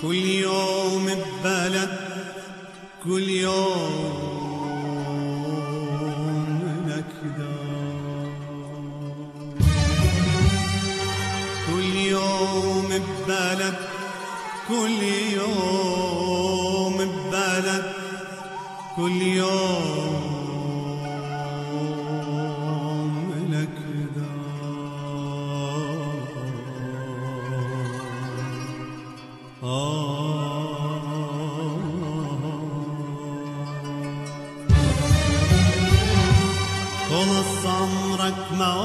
كل يوم ببلد، كل يوم نكدة، كل يوم ببلد، كل يوم ببلد، كل يوم نكدة. خلص عمرك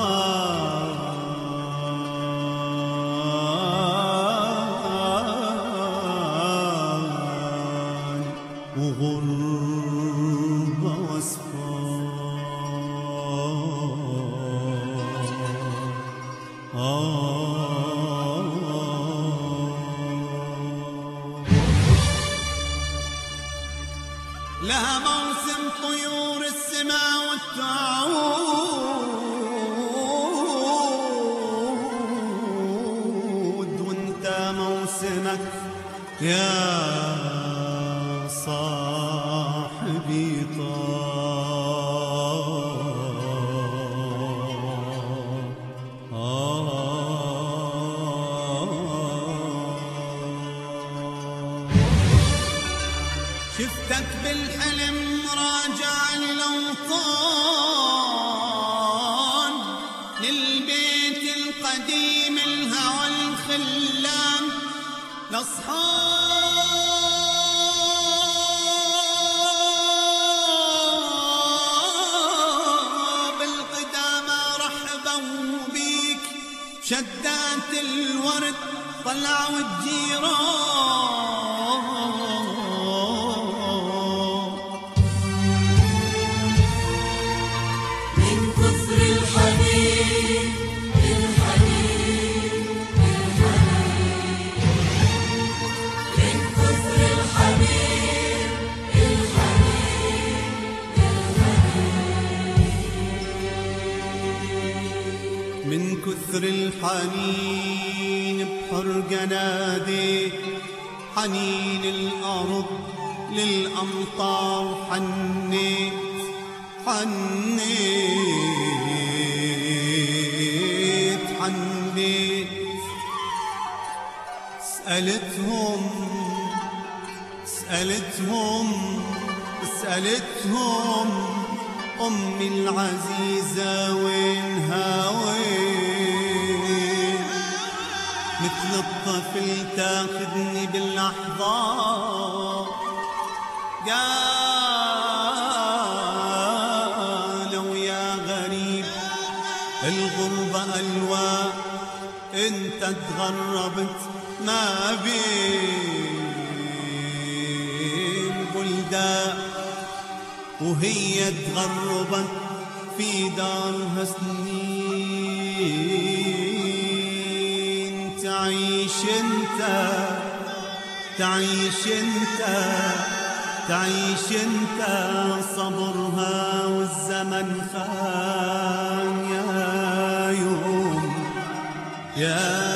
موال وغربة واسفار. لها موسم طيور السماء والتعود، وانت موسمك يا صاحبي شفتك بالحلم راجع للأوطان، للبيت القديم الهوى الخلام، لأصحاب القدامى رحبوا بيك، شدات الورد طلعوا الجيران. من كثر الحنين بحرقة ناديت، حنين الأرض للأمطار حنيت، حنيت حنيت. سألتهم سألتهم سألتهم أمي العزيزة وينها وين؟ مثل الطفل تاخذني بالأحضان، قالوا يا غريب الغربة ألواء، انت تغربت ما بين بلدان، وهي تغربت في دارها سنين. تعيش انت تعيش انت تعيش انت صبرها والزمن خان. يا يوم يا